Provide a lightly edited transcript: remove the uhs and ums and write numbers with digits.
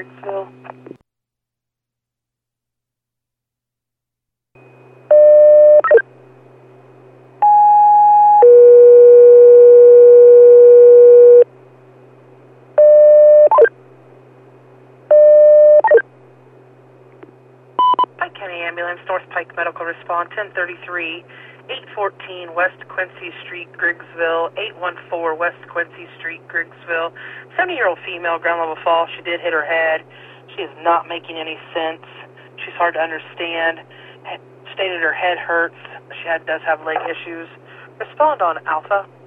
Griggsville. Pike County Ambulance, North Pike Medical Response, 1033, 814 West Quincy Street, Griggsville, 814 West Quincy Street, Griggsville. 70-year-old female, ground level fall. She did hit her head. She is not making any sense. She's hard to understand. Stated her head hurts. She does have leg issues. Respond on Alpha.